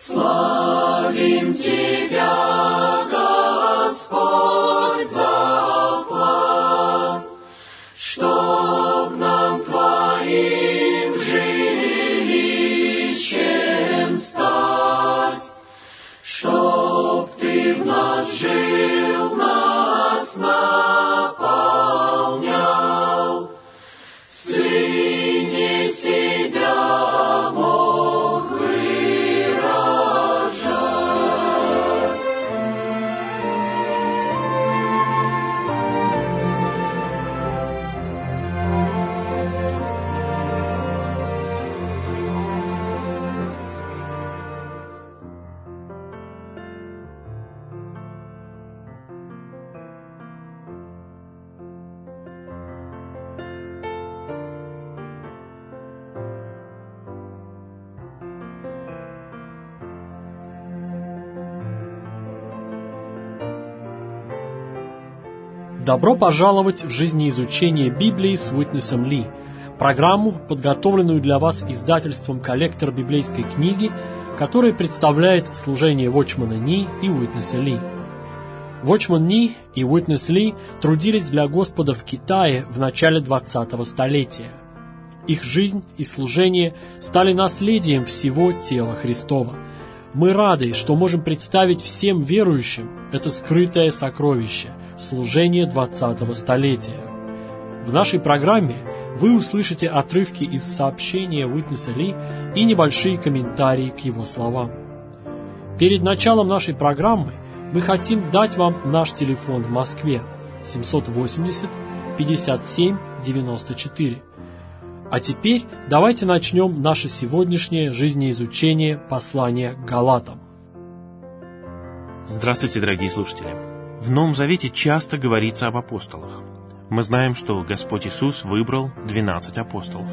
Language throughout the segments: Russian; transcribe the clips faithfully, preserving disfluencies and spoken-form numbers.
Славим Тебя, Господь, за план, чтоб нам Твоим жилищем стать, чтоб Ты в нас жил, нас наполнял, в Сыне себя мог выражать. Добро пожаловать в жизнеизучение Библии с Уитнесом Ли, программу, подготовленную для вас издательством «Коллектор библейской книги», которая представляет служение Watchman Nee и Уитнеса Ли. Watchman Nee и Уитнес Ли трудились для Господа в Китае в начале двадцатого столетия. Их жизнь и служение стали наследием всего тела Христова. Мы рады, что можем представить всем верующим это скрытое сокровище – служение двадцатого столетия. В нашей программе вы услышите отрывки из сообщения Уитнеса Ли и небольшие комментарии к его словам. Перед началом нашей программы мы хотим дать вам наш телефон в Москве семьсот восемьдесят пятьдесят семь девяносто четыре. А теперь давайте начнем наше сегодняшнее жизнеизучение послания к Галатам. Здравствуйте, дорогие слушатели! В Новом Завете часто говорится об апостолах. Мы знаем, что Господь Иисус выбрал двенадцать апостолов.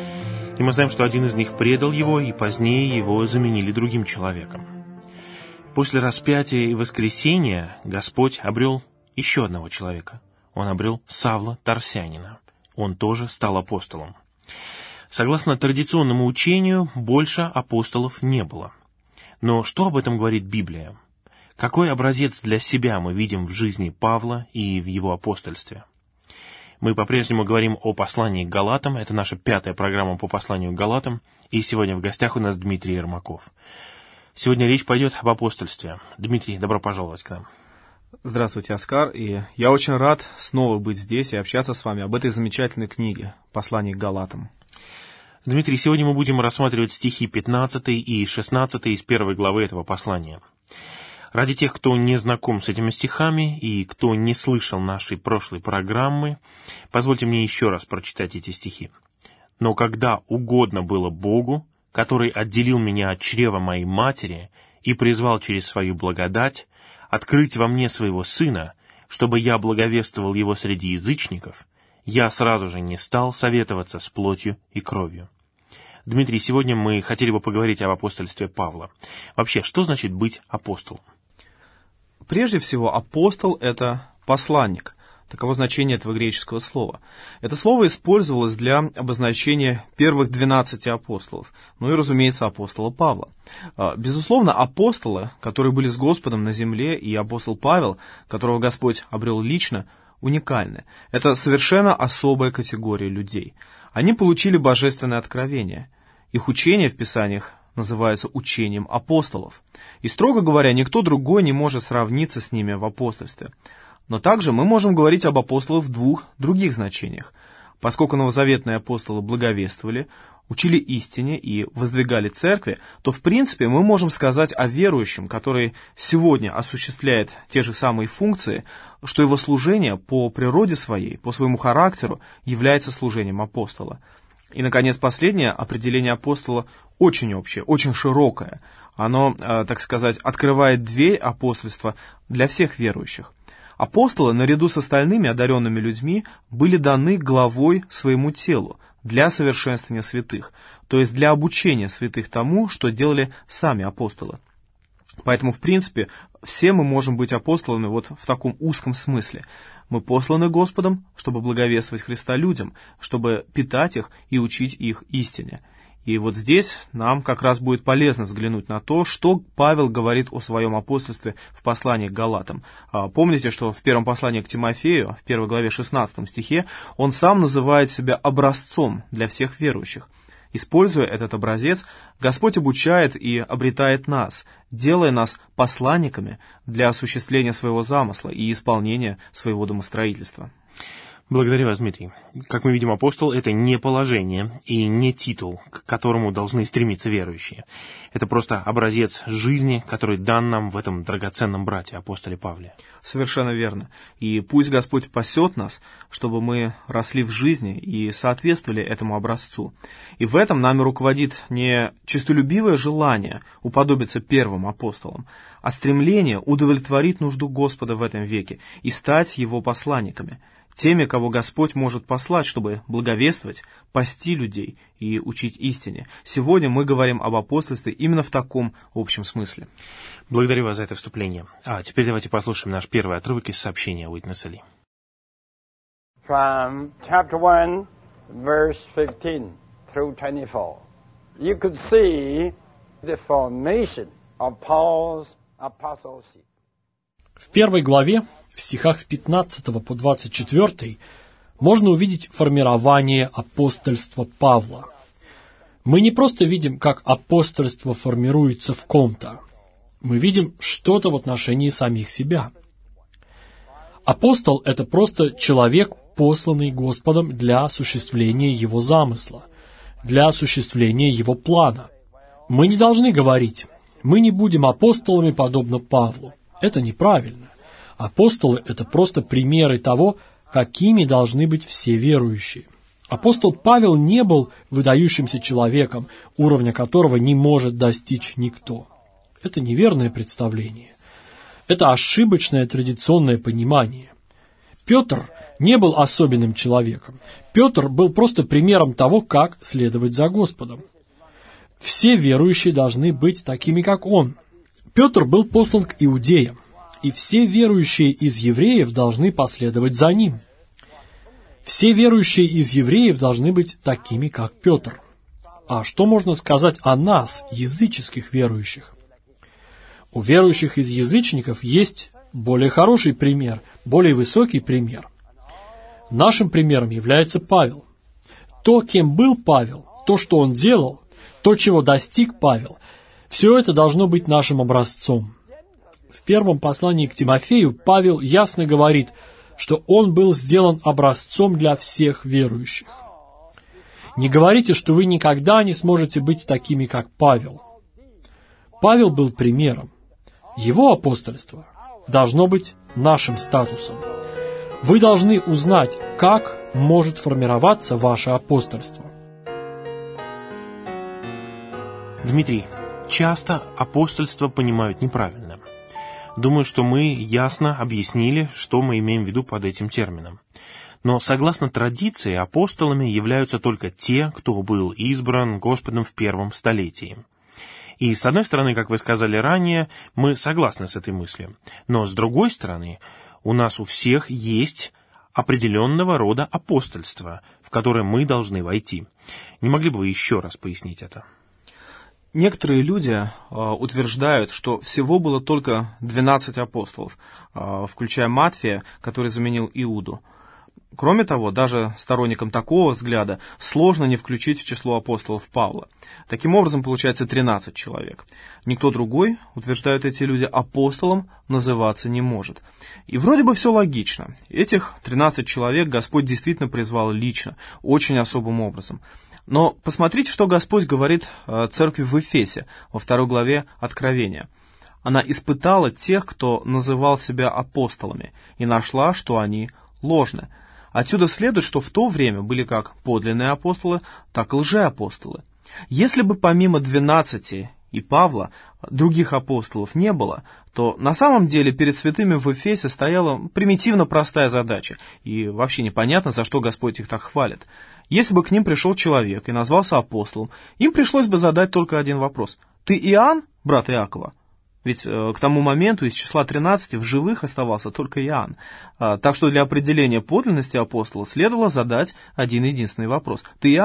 И мы знаем, что один из них предал Его, и позднее Его заменили другим человеком. После распятия и воскресения Господь обрел еще одного человека. Он обрел Савла Тарсянина. Он тоже стал апостолом. Согласно традиционному учению, больше апостолов не было. Но что об этом говорит Библия? Какой образец для себя мы видим в жизни Павла и в его апостольстве? Мы по-прежнему говорим о послании к Галатам. Это наша пятая программа по посланию к Галатам. И сегодня в гостях у нас Дмитрий Ермаков. Сегодня речь пойдет об апостольстве. Дмитрий, добро пожаловать к нам. Здравствуйте, Оскар. И я очень рад снова быть здесь и общаться с вами об этой замечательной книге «Послание к Галатам». Дмитрий, сегодня мы будем рассматривать стихи пятнадцатый и шестнадцатый из первой главы этого послания. Ради тех, кто не знаком с этими стихами и кто не слышал нашей прошлой программы, позвольте мне еще раз прочитать эти стихи. «Но когда угодно было Богу, который отделил меня от чрева моей матери и призвал через свою благодать открыть во мне своего Сына, чтобы я благовествовал Его среди язычников, я сразу же не стал советоваться с плотью и кровью». Дмитрий, сегодня мы хотели бы поговорить об апостольстве Павла. Вообще, что значит быть апостолом? Прежде всего, апостол — это посланник. Таково значение этого греческого слова. Это слово использовалось для обозначения первых двенадцати апостолов, ну и, разумеется, апостола Павла. Безусловно, апостолы, которые были с Господом на земле, и апостол Павел, которого Господь обрел лично, уникальны. Это совершенно особая категория людей. Они получили божественное откровение. Их учение в Писаниях называется учением апостолов. И, строго говоря, никто другой не может сравниться с ними в апостольстве. Но также мы можем говорить об апостолах в двух других значениях. Поскольку новозаветные апостолы благовествовали, учили истине и воздвигали церкви, то, в принципе, мы можем сказать о верующем, который сегодня осуществляет те же самые функции, что его служение по природе своей, по своему характеру, является служением апостола. И, наконец, последнее определение апостола очень общее, очень широкое. Оно, так сказать, открывает дверь апостольства для всех верующих. Апостолы, наряду с остальными одаренными людьми, были даны главой своему телу для совершенствования святых, то есть для обучения святых тому, что делали сами апостолы. Поэтому, в принципе, все мы можем быть апостолами вот в таком узком смысле. Мы посланы Господом, чтобы благовествовать Христа людям, чтобы питать их и учить их истине. И вот здесь нам как раз будет полезно взглянуть на то, что Павел говорит о своем апостольстве в послании к Галатам. Помните, что в первом послании к Тимофею, в первой главе шестнадцатом стихе, он сам называет себя образцом для всех верующих. Используя этот образец, Господь обучает и обретает нас, делая нас посланниками для осуществления своего замысла и исполнения своего домостроительства. Благодарю вас, Дмитрий. Как мы видим, апостол — это не положение и не титул, к которому должны стремиться верующие. Это просто образец жизни, который дан нам в этом драгоценном брате, апостоле Павле. Совершенно верно. И пусть Господь пасет нас, чтобы мы росли в жизни и соответствовали этому образцу. И в этом нами руководит не честолюбивое желание уподобиться первым апостолам, а стремление удовлетворить нужду Господа в этом веке и стать Его посланниками, теми, кого Господь может послать, чтобы благовествовать, пасти людей и учить истине. Сегодня мы говорим об апостольстве именно в таком общем смысле. Благодарю вас за это вступление. А теперь давайте послушаем наш первый отрывок из сообщения Уитнеса Ли. From chapter one, verse fifteen through twenty-four, you could see the formation of Paul's apostleship. В первой главе, в стихах с пятнадцатого по двадцать четвёртый, можно увидеть формирование апостольства Павла. Мы не просто видим, как апостольство формируется в ком-то. Мы видим что-то в отношении самих себя. Апостол — это просто человек, посланный Господом для осуществления Его замысла, для осуществления Его плана. Мы не должны говорить: мы не будем апостолами, подобно Павлу. Это неправильно. Апостолы — это просто примеры того, какими должны быть все верующие. Апостол Павел не был выдающимся человеком, уровня которого не может достичь никто. Это неверное представление. Это ошибочное традиционное понимание. Петр не был особенным человеком. Петр был просто примером того, как следовать за Господом. Все верующие должны быть такими, как он. Петр был послан к иудеям, и все верующие из евреев должны последовать за ним. Все верующие из евреев должны быть такими, как Петр. А что можно сказать о нас, языческих верующих? У верующих из язычников есть более хороший пример, более высокий пример. Нашим примером является Павел. То, кем был Павел, то, что он делал, то, чего достиг Павел, все это должно быть нашим образцом. В первом послании к Тимофею Павел ясно говорит, что он был сделан образцом для всех верующих. Не говорите, что вы никогда не сможете быть такими, как Павел. Павел был примером. Его апостольство должно быть нашим статусом. Вы должны узнать, как может формироваться ваше апостольство. Дмитрий, часто апостольство понимают неправильно. Думаю, что мы ясно объяснили, что мы имеем в виду под этим термином. Но согласно традиции, апостолами являются только те, кто был избран Господом в первом столетии. И с одной стороны, как вы сказали ранее, мы согласны с этой мыслью. Но с другой стороны, у нас у всех есть определенного рода апостольство, в которое мы должны войти. Не могли бы вы еще раз пояснить это? Некоторые люди э, утверждают, что всего было только двенадцать апостолов, э, включая Матфея, который заменил Иуду. Кроме того, даже сторонникам такого взгляда сложно не включить в число апостолов Павла. Таким образом, получается тринадцать человек. Никто другой, утверждают эти люди, апостолом называться не может. И вроде бы все логично. Этих тринадцать человек Господь действительно призвал лично, очень особым образом. Но посмотрите, что Господь говорит церкви в Эфесе во второй главе Откровения. Она испытала тех, кто называл себя апостолами, и нашла, что они ложны. Отсюда следует, что в то время были как подлинные апостолы, так и лжеапостолы. Если бы помимо двенадцати и Павла других апостолов не было, то на самом деле перед святыми в Эфесе стояла примитивно простая задача, и вообще непонятно, за что Господь их так хвалит. Если бы к ним пришел человек и назвался апостолом, им пришлось бы задать только один вопрос. «Ты Иоанн, брат Иакова?» Ведь э, к тому моменту из числа тринадцати в живых оставался только Иоанн. А, так что для определения подлинности апостола следовало задать один единственный вопрос. «Ты Иоанн?»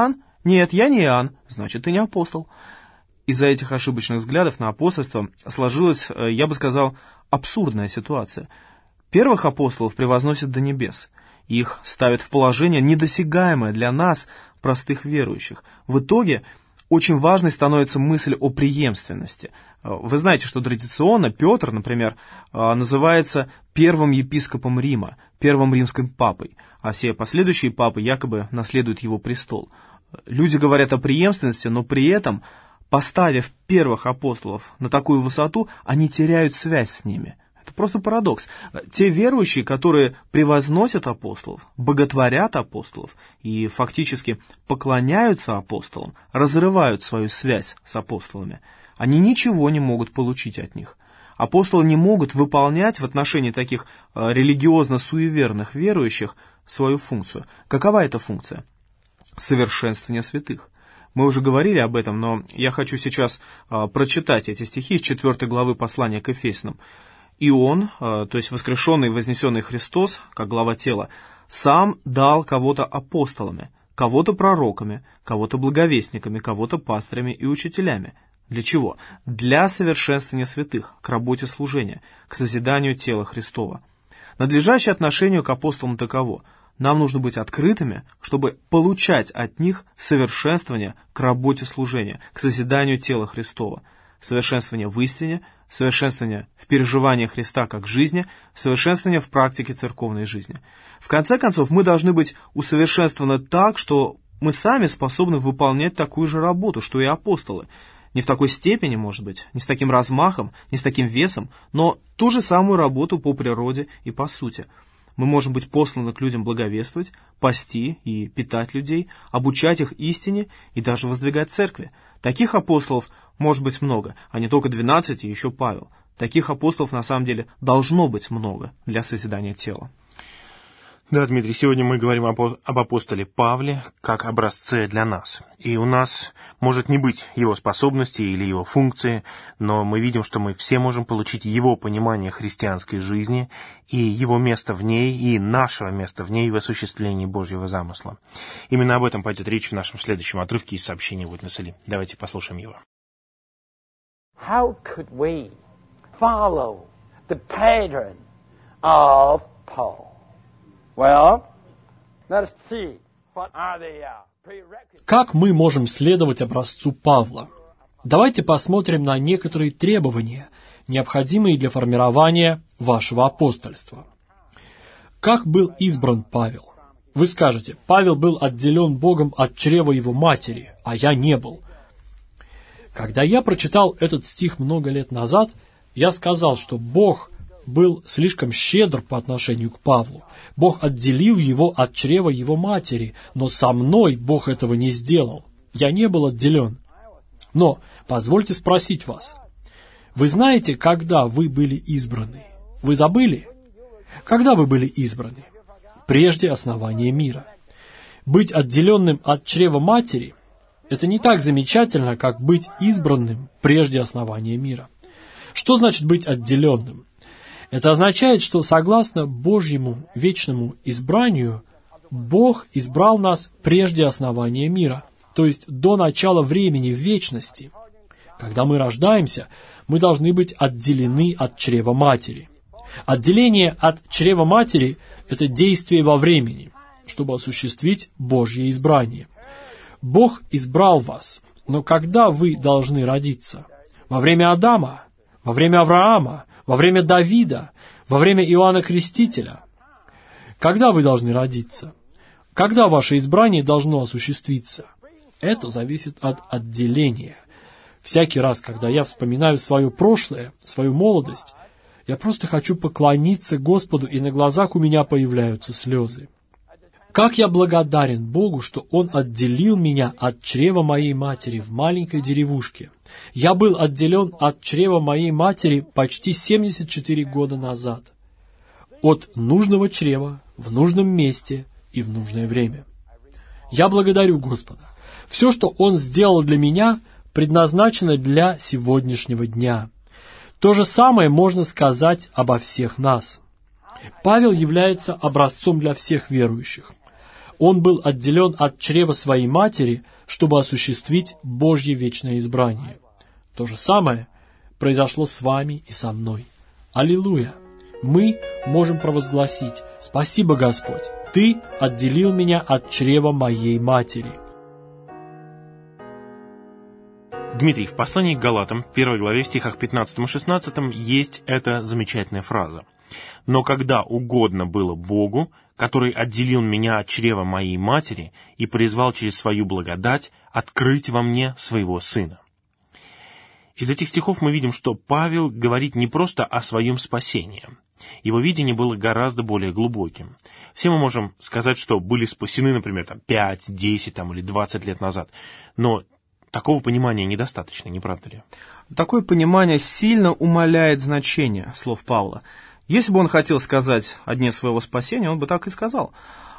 «Нет, я не Иоанн, значит, ты не апостол». Из-за этих ошибочных взглядов на апостольство сложилась, я бы сказал, абсурдная ситуация. Первых апостолов превозносят до небес. Их ставят в положение, недосягаемое для нас, простых верующих. В итоге очень важной становится мысль о преемственности. Вы знаете, что традиционно Петр, например, называется первым епископом Рима, первым римским папой, а все последующие папы якобы наследуют его престол. Люди говорят о преемственности, но при этом, поставив первых апостолов на такую высоту, они теряют связь с ними. Это просто парадокс. Те верующие, которые превозносят апостолов, боготворят апостолов и фактически поклоняются апостолам, разрывают свою связь с апостолами, они ничего не могут получить от них. Апостолы не могут выполнять в отношении таких религиозно-суеверных верующих свою функцию. Какова эта функция? Совершенствование святых. Мы уже говорили об этом, но я хочу сейчас прочитать эти стихи из четвёртой главы послания к Ефесянам. «И Он, то есть воскрешенный и вознесенный Христос, как глава тела, сам дал кого-то апостолами, кого-то пророками, кого-то благовестниками, кого-то пастырями и учителями». Для чего? Для совершенствования святых, к работе служения, к созиданию тела Христова. Надлежащее отношение к апостолам таково. Нам нужно быть открытыми, чтобы получать от них совершенствование к работе служения, к созиданию тела Христова. Совершенствование в истине, совершенствование в переживании Христа как жизни, совершенствование в практике церковной жизни. В конце концов, мы должны быть усовершенствованы так, что мы сами способны выполнять такую же работу, что и апостолы. Не в такой степени, может быть, не с таким размахом, не с таким весом, но ту же самую работу по природе и по сути. Мы можем быть посланы к людям благовествовать, пасти и питать людей, обучать их истине и даже воздвигать церкви. Таких апостолов может быть много, а не только двенадцать и еще Павел. Таких апостолов на самом деле должно быть много для созидания тела. Да, Дмитрий, сегодня мы говорим об апостоле Павле как образце для нас. И у нас может не быть его способностей или его функции, но мы видим, что мы все можем получить его понимание христианской жизни и его место в ней, и нашего места в ней в осуществлении Божьего замысла. Именно об этом пойдет речь в нашем следующем отрывке из сообщения Witness Lee. Давайте послушаем его. How could we follow the pattern of Paul? Well, let's see what are the prerequisites. Как мы можем следовать образцу Павла? Давайте посмотрим на некоторые требования, необходимые для формирования вашего апостольства. Как был избран Павел? Вы скажете, Павел был отделен Богом от чрева его матери, а я не был. Когда я прочитал этот стих много лет назад, я сказал, что Бог был слишком щедр по отношению к Павлу. Бог отделил его от чрева его матери, но со мной Бог этого не сделал. Я не был отделен. Но позвольте спросить вас. Вы знаете, когда вы были избраны? Вы забыли? Когда вы были избраны? Прежде основания мира. Быть отделенным от чрева матери – это не так замечательно, как быть избранным прежде основания мира. Что значит быть отделенным? Это означает, что согласно Божьему вечному избранию, Бог избрал нас прежде основания мира, то есть до начала времени в вечности. Когда мы рождаемся, мы должны быть отделены от чрева матери. Отделение от чрева матери – это действие во времени, чтобы осуществить Божье избрание. Бог избрал вас, но когда вы должны родиться? Во время Адама? Во время Авраама? Во время Давида, во время Иоанна Крестителя. Когда вы должны родиться? Когда ваше избрание должно осуществиться? Это зависит от отделения. Всякий раз, когда я вспоминаю свое прошлое, свою молодость, я просто хочу поклониться Господу, и на глазах у меня появляются слезы. Как я благодарен Богу, что Он отделил меня от чрева моей матери в маленькой деревушке. Я был отделен от чрева моей матери почти семьдесят четыре года назад. От нужного чрева, в нужном месте и в нужное время. Я благодарю Господа. Все, что Он сделал для меня, предназначено для сегодняшнего дня. То же самое можно сказать обо всех нас. Павел является образцом для всех верующих. Он был отделен от чрева своей матери, чтобы осуществить Божье вечное избрание. То же самое произошло с вами и со мной. Аллилуйя! Мы можем провозгласить: «Спасибо, Господь, Ты отделил меня от чрева моей матери». Дмитрий, в послании к Галатам, в первой главе, в стихах пятнадцатом и шестнадцатом, есть эта замечательная фраза. «Но когда угодно было Богу, который отделил меня от чрева моей матери и призвал через свою благодать открыть во мне своего Сына». Из этих стихов мы видим, что Павел говорит не просто о своем спасении. Его видение было гораздо более глубоким. Все мы можем сказать, что были спасены, например, там, пять, десять там, или двадцать лет назад, но такого понимания недостаточно, не правда ли? Такое понимание сильно умаляет значение слов Павла. Если бы он хотел сказать о дне своего спасения, он бы так и сказал.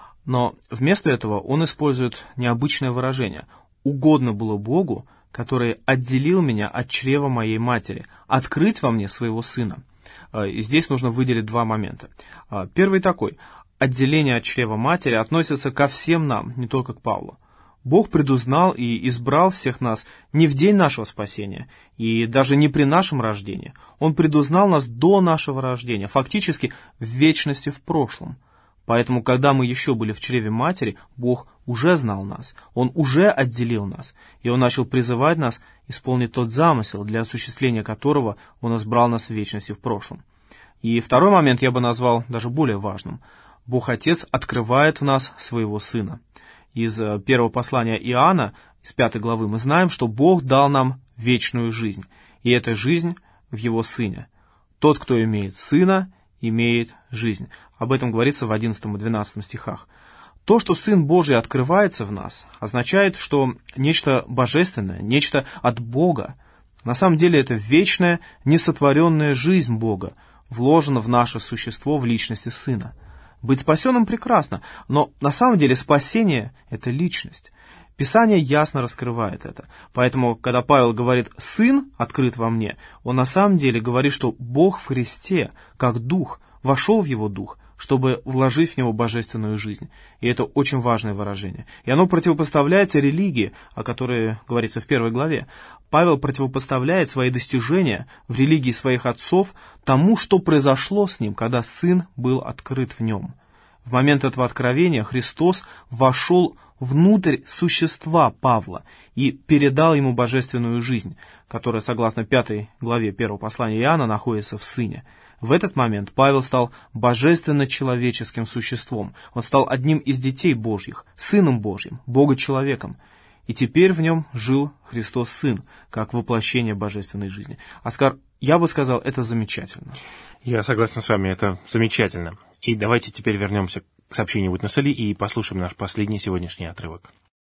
Но вместо этого он использует необычное выражение: «Угодно было Богу, который отделил меня от чрева моей матери, открыть во мне своего Сына». И здесь нужно выделить два момента. Первый такой: отделение от чрева матери относится ко всем нам, не только к Павлу. Бог предузнал и избрал всех нас не в день нашего спасения, и даже не при нашем рождении. Он предузнал нас до нашего рождения, фактически в вечности в прошлом. Поэтому, когда мы еще были в чреве матери, Бог уже знал нас, Он уже отделил нас, и Он начал призывать нас исполнить тот замысел, для осуществления которого Он избрал нас в вечности в прошлом. И второй момент я бы назвал даже более важным. Бог Отец открывает в нас своего Сына. Из первого послания Иоанна, из пятой главы, мы знаем, что Бог дал нам вечную жизнь, и эта жизнь в Его Сыне. Тот, кто имеет Сына, имеет жизнь. Об этом говорится в одиннадцатом и двенадцатом стихах. То, что Сын Божий открывается в нас, означает, что нечто божественное, нечто от Бога, на самом деле это вечная, несотворенная жизнь Бога, вложена в наше существо в личности Сына. Быть спасенным прекрасно, но на самом деле спасение – это личность. Писание ясно раскрывает это. Поэтому, когда Павел говорит «Сын открыт во мне», он на самом деле говорит, что Бог в Христе, как Дух, вошел в Его Дух, чтобы вложить в Него божественную жизнь. И это очень важное выражение. И оно противопоставляется религии, о которой говорится в первой главе. Павел противопоставляет свои достижения в религии своих отцов тому, что произошло с ним, когда Сын был открыт в нем. В момент этого откровения Христос вошел внутрь существа Павла и передал ему божественную жизнь, которая, согласно пятой главе первого послания Иоанна, находится в Сыне. В этот момент Павел стал божественно-человеческим существом. Он стал одним из детей Божьих, Сыном Божьим, Бога-человеком. И теперь в нем жил Христос Сын, как воплощение божественной жизни. Оскар, я бы сказал, это замечательно. Я согласен с вами, это замечательно. И давайте теперь вернемся к сообщению Witness Lee и послушаем наш последний сегодняшний отрывок.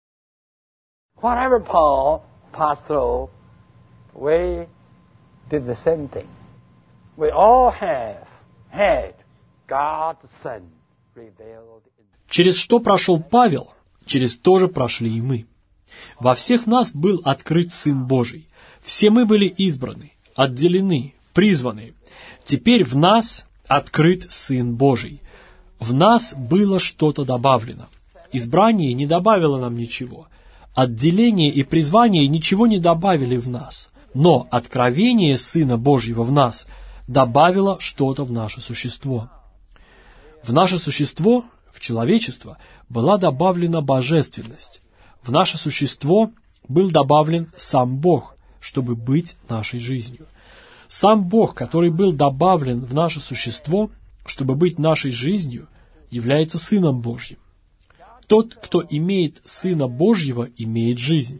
Whatever Paul passed through, we did the same thing. We all have had God's Son revealed in. Через что прошел Павел, через то же прошли и мы. Во всех нас был открыт Сын Божий. Все мы были избраны, отделены, призваны. Теперь в нас открыт Сын Божий. В нас было что-то добавлено. Избрание не добавило нам ничего. Отделение и призвание ничего не добавили в нас. Но откровение Сына Божьего в нас добавило что-то в наше существо. В наше существо, в человечество, была добавлена божественность. В наше существо был добавлен сам Бог, чтобы быть нашей жизнью. Сам Бог, который был добавлен в наше существо, чтобы быть нашей жизнью, является Сыном Божьим. Тот, кто имеет Сына Божьего, имеет жизнь.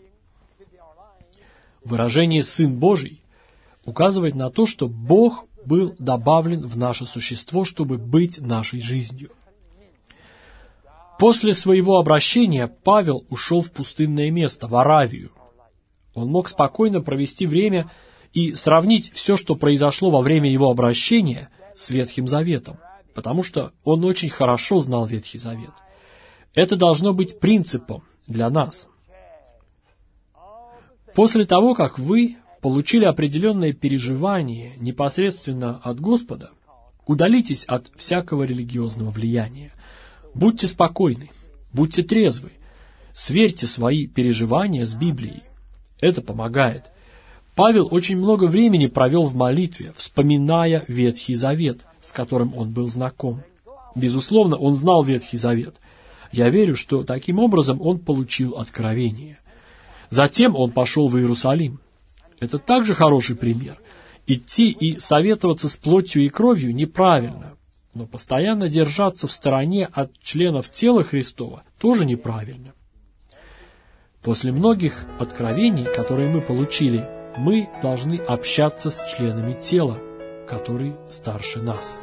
Выражение «Сын Божий» указывает на то, что Бог был добавлен в наше существо, чтобы быть нашей жизнью. После своего обращения Павел ушел в пустынное место, в Аравию. Он мог спокойно провести время и сравнить все, что произошло во время его обращения, с Ветхим Заветом, потому что он очень хорошо знал Ветхий Завет. Это должно быть принципом для нас. После того, как вы получили определенное переживание непосредственно от Господа, удалитесь от всякого религиозного влияния. Будьте спокойны. Будьте трезвы. Сверьте свои переживания с Библией. Это помогает. Павел очень много времени провел в молитве, вспоминая Ветхий Завет, с которым он был знаком. Безусловно, он знал Ветхий Завет. Я верю, что таким образом он получил откровение. Затем он пошел в Иерусалим. Это также хороший пример. Идти и советоваться с плотью и кровью неправильно, но постоянно держаться в стороне от членов тела Христова тоже неправильно. После многих откровений, которые мы получили, мы должны общаться с членами тела, которые старше нас.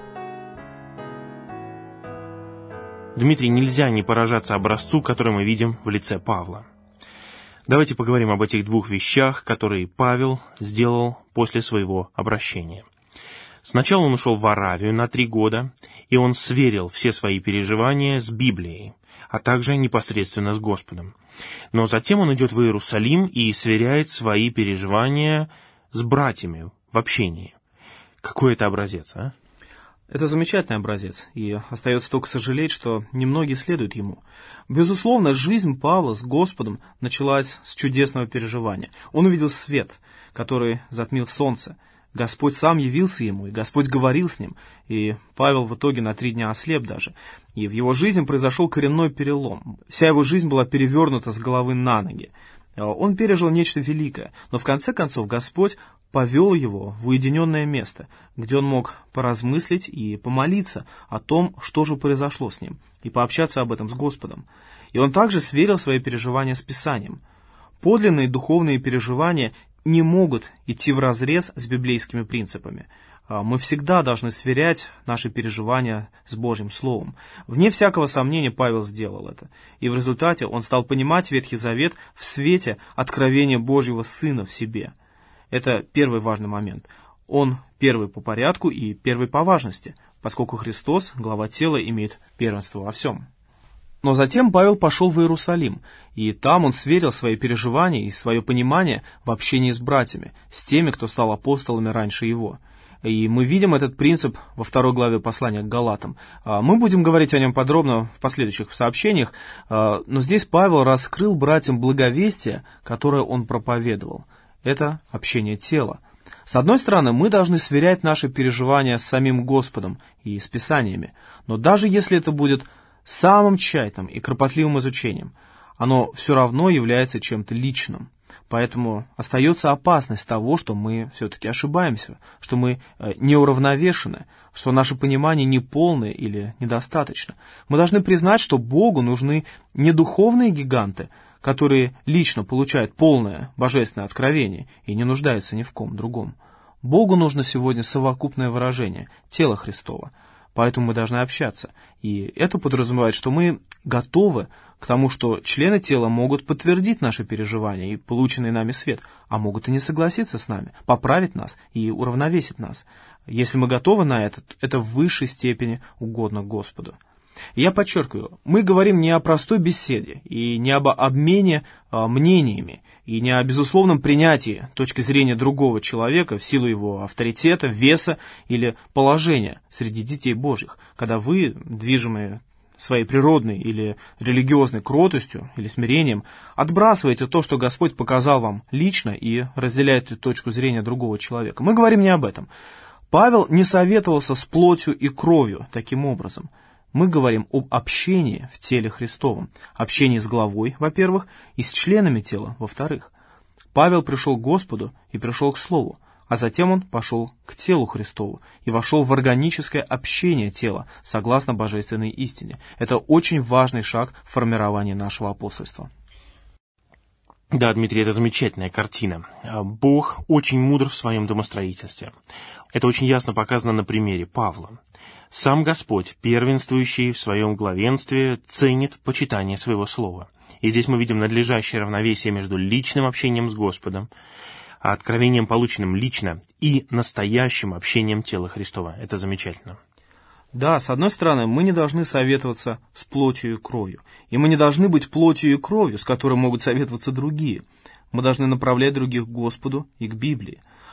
Дмитрий, нельзя не поражаться образцу, который мы видим в лице Павла. Давайте поговорим об этих двух вещах, которые Павел сделал после своего обращения. Сначала он ушел в Аравию на три года, и он сверил все свои переживания с Библией, а также непосредственно с Господом. Но затем он идет в Иерусалим и сверяет свои переживания с братьями в общении. Какой это образец, а? Это замечательный образец, и остается только сожалеть, что немногие следуют ему. Безусловно, жизнь Павла с Господом началась с чудесного переживания. Он увидел свет, который затмил солнце. Господь сам явился ему, и Господь говорил с ним, и Павел в итоге на три дня ослеп даже. И в его жизни произошел коренной перелом. Вся его жизнь была перевернута с головы на ноги. Он пережил нечто великое, но в конце концов Господь повел его в уединенное место, где он мог поразмыслить и помолиться о том, что же произошло с ним, и пообщаться об этом с Господом. И он также сверил свои переживания с Писанием. Подлинные духовные переживания не могут идти вразрез с библейскими принципами. Мы всегда должны сверять наши переживания с Божьим Словом. Вне всякого сомнения Павел сделал это. И в результате он стал понимать Ветхий Завет в свете откровения Божьего Сына в себе. Это первый важный момент. Он первый по порядку и первый по важности, поскольку Христос, глава тела, имеет первенство во всем. Но затем Павел пошел в Иерусалим, и там он сверил свои переживания и свое понимание в общении с братьями, с теми, кто стал апостолами раньше его. И мы видим этот принцип во второй главе послания к Галатам. Мы будем говорить о нем подробно в последующих сообщениях, но здесь Павел раскрыл братьям благовестие, которое он проповедовал. Это общение тела. С одной стороны, мы должны сверять наши переживания с самим Господом и с Писаниями, но даже если это будет самым тщательным и кропотливым изучением, оно все равно является чем-то личным. Поэтому остается опасность того, что мы все-таки ошибаемся, что мы неуравновешены, что наше понимание неполное или недостаточно. Мы должны признать, что Богу нужны не духовные гиганты, которые лично получают полное божественное откровение и не нуждаются ни в ком другом. Богу нужно сегодня совокупное выражение тела Христова. Поэтому мы должны общаться. И это подразумевает, что мы готовы к тому, что члены тела могут подтвердить наши переживания и полученный нами свет, а могут и не согласиться с нами, поправить нас и уравновесить нас. Если мы готовы на это, это в высшей степени угодно Господу. И я подчеркиваю, мы говорим не о простой беседе и не об обмене а, мнениями, и не о безусловном принятии точки зрения другого человека в силу его авторитета, веса или положения среди детей Божьих, когда вы, движимые своей природной или религиозной кротостью или смирением, отбрасываете то, что Господь показал вам лично, и разделяете точку зрения другого человека. Мы говорим не об этом. Павел не советовался с плотью и кровью таким образом. Мы говорим об общении в теле Христовом, общении с главой, во-первых, и с членами тела, во-вторых. Павел пришел к Господу и пришел к Слову, а затем он пошел к телу Христову и вошел в органическое общение тела, согласно божественной истине. Это очень важный шаг в формировании нашего апостольства. Да, Дмитрий, это замечательная картина. Бог очень мудр в своем домостроительстве. Это очень ясно показано на примере Павла. Сам Господь, первенствующий в своем главенстве, ценит почитание своего слова. И здесь мы видим надлежащее равновесие между личным общением с Господом, откровением, полученным лично, и настоящим общением тела Христова. Это замечательно. Да, с одной стороны, мы не должны советоваться с плотью и кровью. И мы не должны быть плотью и кровью, с которой могут советоваться другие. Мы должны направлять других к Господу и к Библии.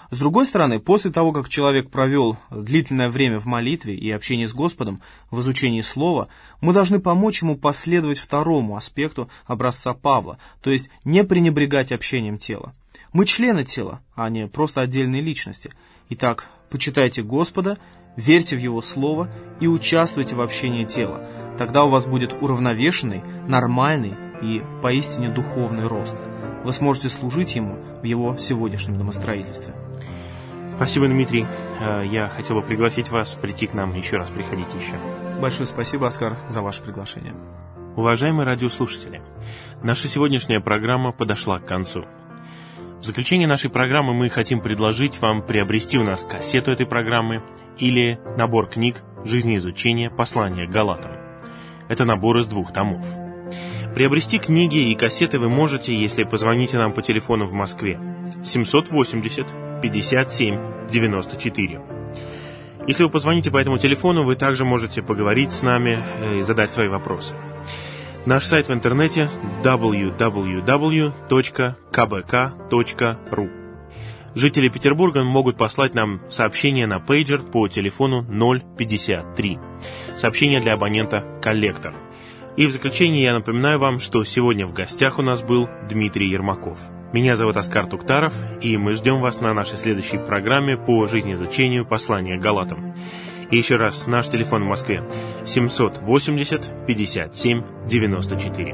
С другой стороны, после того, как человек провел длительное время в молитве и общении с Господом, в изучении Слова, мы должны помочь ему последовать второму аспекту образца Павла, то есть не пренебрегать общением тела. Мы члены тела, а не просто отдельные личности. Итак, почитайте Господа, верьте в Его Слово и участвуйте в общении тела. Тогда у вас будет уравновешенный, нормальный и поистине духовный рост. Вы сможете служить Ему в Его сегодняшнем домостроительстве. Спасибо, Дмитрий. Я хотел бы пригласить вас прийти к нам еще раз, приходите еще. Большое спасибо, Оскар, за ваше приглашение. Уважаемые радиослушатели, наша сегодняшняя программа подошла к концу. В заключение нашей программы мы хотим предложить вам приобрести у нас кассету этой программы или набор книг «Жизнеизучение. Послание к Галатам». Это набор из двух томов. Приобрести книги и кассеты вы можете, если позвоните нам по телефону в Москве семьсот восемьдесят пятьдесят семь девяносто четыре. Если вы позвоните по этому телефону, вы также можете поговорить с нами и задать свои вопросы. Наш сайт в интернете дабл ю дабл ю дабл ю точка ка бэ ка точка ру. Жители Петербурга могут послать нам сообщение на пейджер по телефону ноль пятьдесят три. Сообщение для абонента «Коллектор». И в заключение я напоминаю вам, что сегодня в гостях у нас был Дмитрий Ермаков. Меня зовут Оскар Туктаров, и мы ждем вас на нашей следующей программе по жизнеизучению послания к Галатам. И еще раз, наш телефон в Москве семьсот восемьдесят пятьдесят семь девяносто четыре.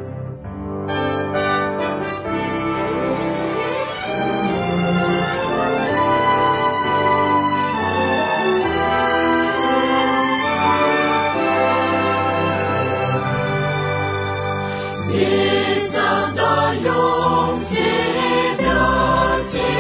Здесь отдаем себя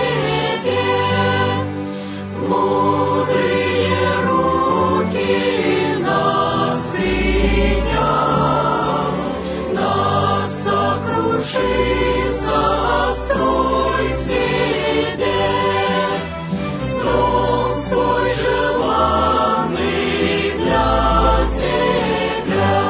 Тебе, в мудрые руки нас приняв, нас сокруши, сострой себе, дом свой желанный для Тебя.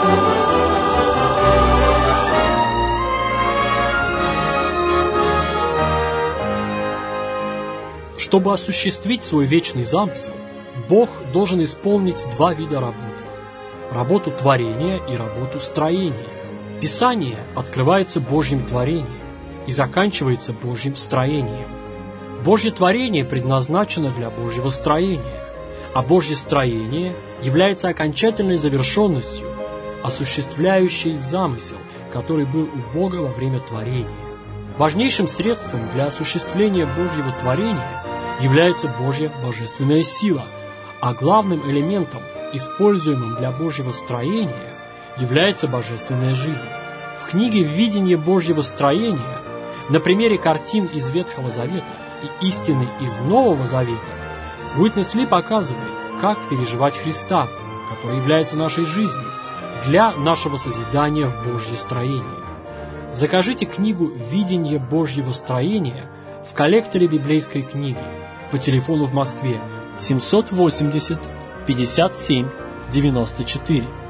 Чтобы осуществить свой вечный замысел, Бог должен исполнить два вида работы – работу творения и работу строения. Писание открывается Божьим творением и заканчивается Божьим строением. Божье творение предназначено для Божьего строения, а Божье строение является окончательной завершенностью, осуществляющей замысел, который был у Бога во время творения. Важнейшим средством для осуществления Божьего творения является Божья божественная сила, а главным элементом, используемым для Божьего строения, является божественная жизнь. В книге «Видение Божьего строения» на примере картин из Ветхого Завета и истины из Нового Завета Уитнес Ли показывает, как переживать Христа, который является нашей жизнью, для нашего созидания в Божье строение. Закажите книгу «Видение Божьего строения» в коллекторе библейской книги по телефону в Москве семьсот восемьдесят пятьдесят семь девяносто четыре.